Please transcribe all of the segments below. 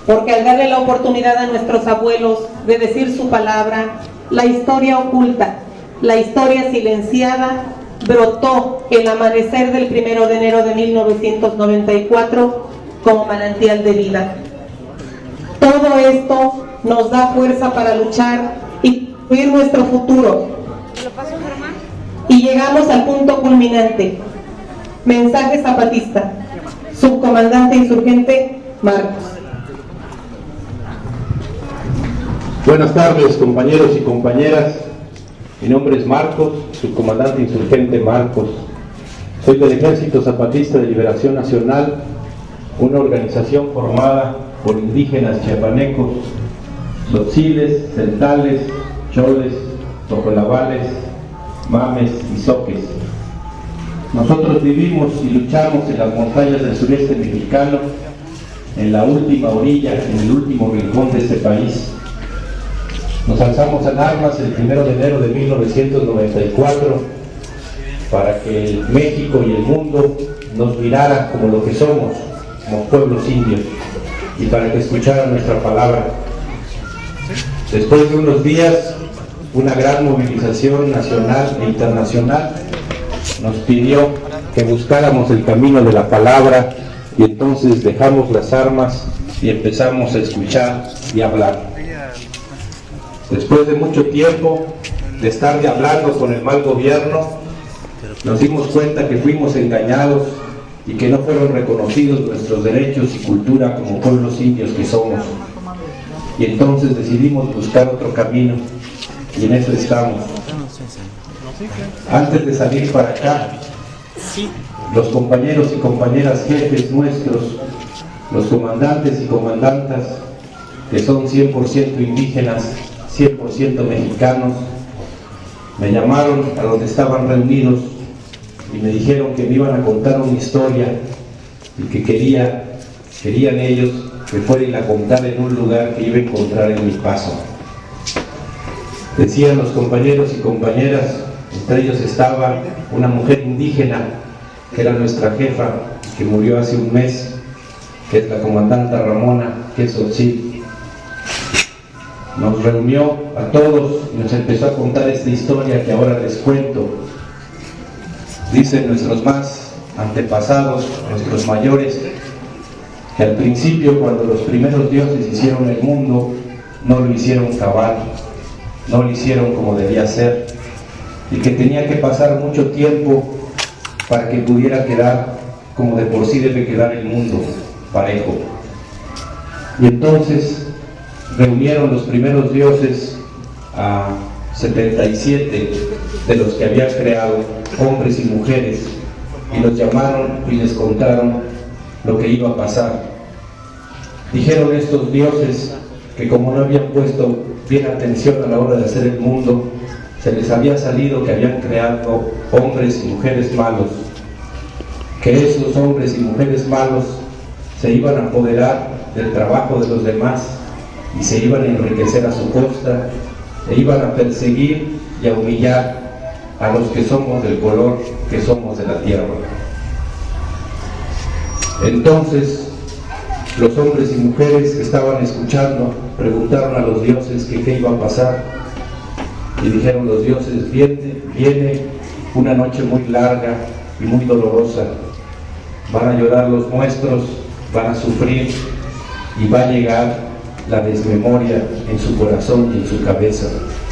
porque al darle la oportunidad a nuestros abuelos de decir su palabra, la historia oculta, la historia silenciada, brotó el amanecer del 1 de enero de 1994 como manantial de vida. Todo esto nos da fuerza para luchar y construir nuestro futuro. Y llegamos al punto culminante. Mensaje zapatista. Subcomandante insurgente Marcos. Buenas tardes, compañeros y compañeras. Mi nombre es Marcos, subcomandante insurgente Marcos. Soy del Ejército Zapatista de Liberación Nacional, una organización formada por indígenas chiapanecos, tzotziles, celtales, choles, tojolabales, mames y zoques. Nosotros vivimos y luchamos en las montañas del sureste mexicano, en la última orilla, en el último rincón de este país. Nos alzamos en armas el 1 de enero de 1994 para que el México y el mundo nos mirara como lo que somos, como pueblos indios, y para que escucharan nuestra palabra. Después de unos días, una gran movilización nacional e internacional nos pidió que buscáramos el camino de la palabra, y entonces dejamos las armas y empezamos a escuchar y hablar. Después de mucho tiempo de estar hablando con el mal gobierno, nos dimos cuenta que fuimos engañados y que no fueron reconocidos nuestros derechos y cultura como pueblos indios que somos. Y entonces decidimos buscar otro camino, y en eso estamos. Antes de salir para acá, los compañeros y compañeras jefes nuestros, los comandantes y comandantas, que son 100% indígenas, 100% mexicanos, me llamaron a donde estaban reunidos y me dijeron que me iban a contar una historia y que querían ellos que fuera y la contara en un lugar que iba a encontrar en mi paso. Decían los compañeros y compañeras, entre ellos estaba una mujer indígena que era nuestra jefa, que murió hace un mes, que es la comandanta Ramona, que es tzotzil. Nos reunió a todos y nos empezó a contar esta historia que ahora les cuento. Dicen nuestros más antepasados, nuestros mayores, que al principio, cuando los primeros dioses hicieron el mundo, no lo hicieron cabal, no lo hicieron como debía ser, y que tenía que pasar mucho tiempo para que pudiera quedar como de por sí debe quedar el mundo, parejo. Y entonces reunieron los primeros dioses a 77 de los que habían creado, hombres y mujeres, y los llamaron y les contaron lo que iba a pasar. Dijeron estos dioses que como no habían puesto bien atención a la hora de hacer el mundo, se les había salido que habían creado hombres y mujeres malos, que esos hombres y mujeres malos se iban a apoderar del trabajo de los demás y se iban a enriquecer a su costa, e iban a perseguir y a humillar a los que somos del color que somos de la tierra. Entonces los hombres y mujeres que estaban escuchando preguntaron a los dioses que qué iba a pasar, y dijeron los dioses: viene una noche muy larga y muy dolorosa, van a llorar los nuestros, van a sufrir, y va a llegar la desmemoria en su corazón y en su cabeza.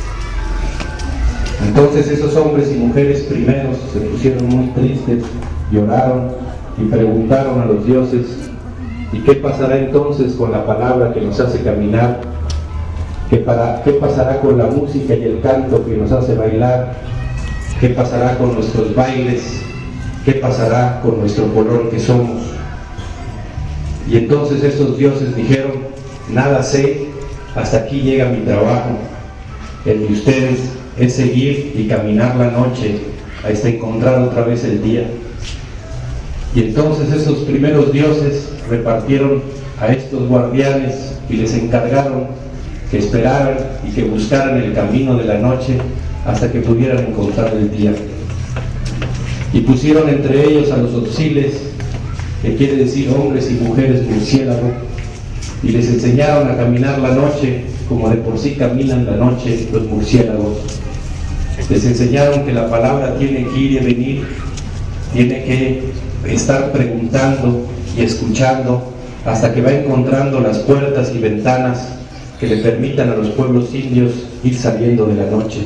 Entonces esos hombres y mujeres primeros se pusieron muy tristes, lloraron y preguntaron a los dioses: ¿y qué pasará entonces con la palabra que nos hace caminar? ¿Qué pasará con la música y el canto que nos hace bailar? ¿Qué pasará con nuestros bailes? ¿Qué pasará con nuestro color que somos? Y entonces estos dioses dijeron: nada sé, hasta aquí llega mi trabajo. El de ustedes es seguir y caminar la noche hasta encontrar otra vez el día. Y entonces esos primeros dioses repartieron a estos guardianes y les encargaron que esperaran y que buscaran el camino de la noche hasta que pudieran encontrar el día. Y pusieron entre ellos a los tzotziles, que quiere decir hombres y mujeres murciélago, y les enseñaron a caminar la noche como de por sí caminan la noche los murciélagos. Les enseñaron que la palabra tiene que ir y venir, tiene que estar preguntando y escuchando hasta que va encontrando las puertas y ventanas que le permitan a los pueblos indios ir saliendo de la noche.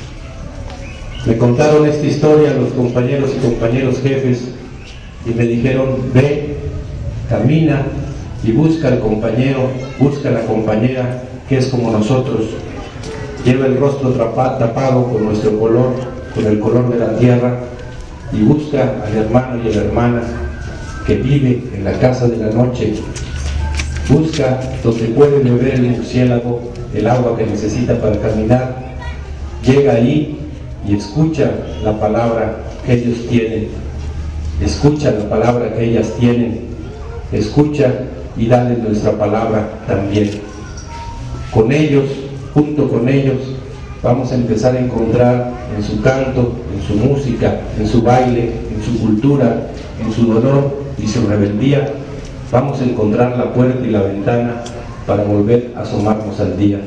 Me contaron esta historia los compañeros y compañeros jefes y me dijeron: ve, camina y busca al compañero, busca a la compañera que es como nosotros, lleva el rostro tapado con nuestro color, con el color de la tierra, y busca al hermano y a la hermana que vive en la casa de la noche, busca donde puede beber el murciélago el agua que necesita para caminar, llega ahí y escucha la palabra que ellos tienen, escucha la palabra que ellas tienen, escucha y dale nuestra palabra también. Con ellos, junto con ellos, vamos a empezar a encontrar en su canto, en su música, en su baile, en su cultura, en su dolor y su rebeldía, vamos a encontrar la puerta y la ventana para volver a asomarnos al día.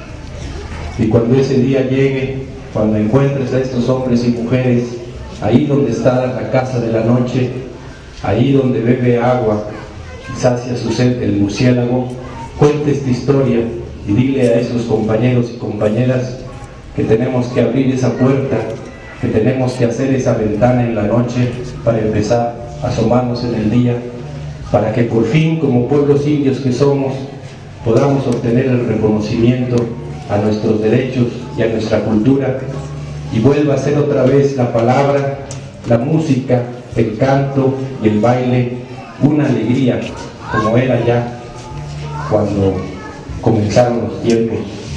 Y cuando ese día llegue, cuando encuentres a estos hombres y mujeres ahí donde está la casa de la noche, ahí donde bebe agua y sacia su sed el murciélago, cuente esta historia y dile a esos compañeros y compañeras que tenemos que abrir esa puerta, que tenemos que hacer esa ventana en la noche para empezar a asomarnos en el día, para que por fin, como pueblos indios que somos, podamos obtener el reconocimiento a nuestros derechos y a nuestra cultura, y vuelva a ser otra vez la palabra, la música, el canto y el baile una alegría, como era ya cuando comenzaron los tiempos.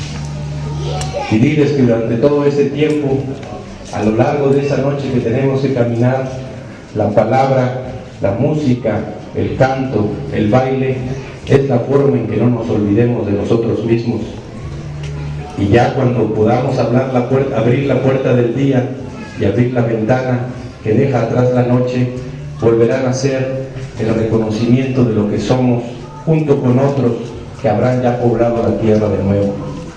Y diles que durante todo ese tiempo, a lo largo de esa noche que tenemos que caminar, la palabra, la música, el canto, el baile, es la forma en que no nos olvidemos de nosotros mismos. Y ya cuando podamos abrir la puerta del día y abrir la ventana que deja atrás la noche, volverán a ser el reconocimiento de lo que somos, junto con otros que habrán ya poblado la tierra de nuevo.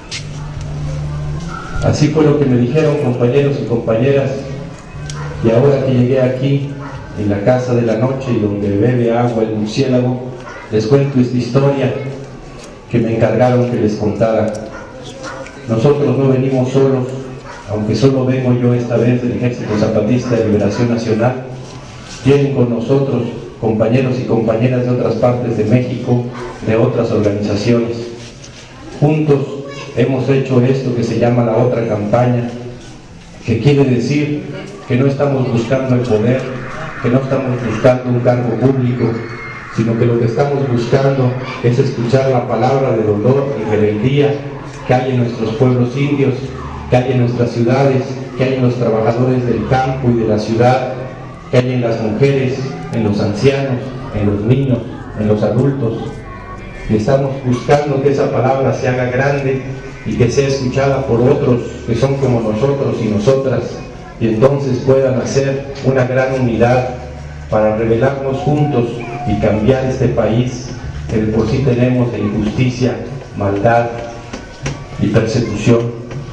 Así fue lo que me dijeron compañeros y compañeras, y ahora que llegué aquí, en la casa de la noche y donde bebe agua el murciélago, les cuento esta historia que me encargaron que les contara. Nosotros no venimos solos, aunque solo vengo yo esta vez del Ejército Zapatista de Liberación Nacional. Vienen con nosotros compañeros y compañeras de otras partes de México, de otras organizaciones. Juntos hemos hecho esto que se llama la otra campaña, que quiere decir que no estamos buscando el poder, que no estamos buscando un cargo público, sino que lo que estamos buscando es escuchar la palabra de dolor y rebeldía que hay en nuestros pueblos indios, que hay en nuestras ciudades, que hay en los trabajadores del campo y de la ciudad, que hay en las mujeres, en los ancianos, en los niños, en los adultos. Y estamos buscando que esa palabra se haga grande y que sea escuchada por otros que son como nosotros y nosotras, y entonces puedan hacer una gran unidad para rebelarnos juntos y cambiar este país que de por sí tenemos de injusticia, maldad y persecución.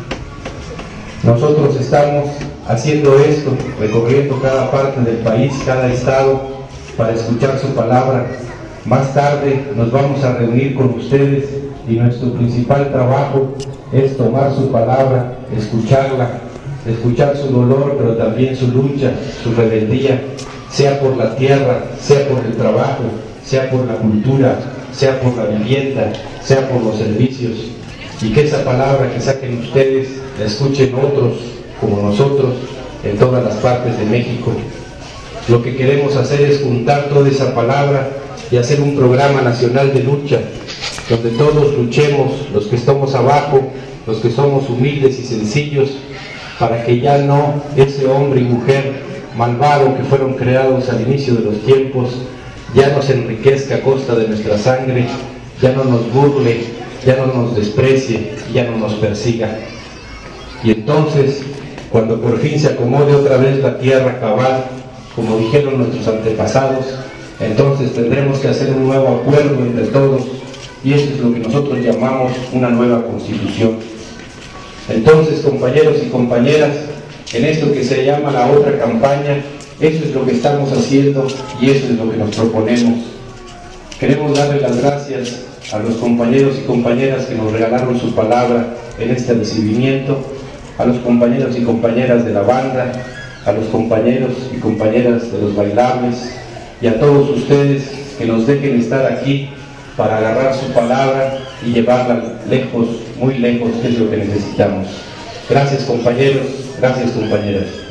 Nosotros estamos haciendo esto, recorriendo cada parte del país, cada estado, para escuchar su palabra. Más tarde nos vamos a reunir con ustedes y nuestro principal trabajo es tomar su palabra, escucharla, escuchar su dolor, pero también su lucha, su rebeldía, sea por la tierra, sea por el trabajo, sea por la cultura, sea por la vivienda, sea por los servicios, y que esa palabra que saquen ustedes la escuchen otros como nosotros en todas las partes de México. Lo que queremos hacer es juntar toda esa palabra y hacer un programa nacional de lucha, donde todos luchemos, los que estamos abajo, los que somos humildes y sencillos, para que ya no ese hombre y mujer malvado que fueron creados al inicio de los tiempos ya nos enriquezca a costa de nuestra sangre, ya no nos burle, ya no nos desprecie, ya no nos persiga. Y entonces, cuando por fin se acomode otra vez la tierra cabal, como dijeron nuestros antepasados, entonces tendremos que hacer un nuevo acuerdo entre todos y eso es lo que nosotros llamamos una nueva Constitución. Entonces, compañeros y compañeras, en esto que se llama la otra campaña, eso es lo que estamos haciendo y eso es lo que nos proponemos. Queremos darle las gracias a los compañeros y compañeras que nos regalaron su palabra en este recibimiento, a los compañeros y compañeras de la banda, a los compañeros y compañeras de los bailables y a todos ustedes que nos dejen estar aquí para agarrar su palabra y llevarla lejos, muy lejos, que es lo que necesitamos. Gracias, compañeros, gracias, compañeras.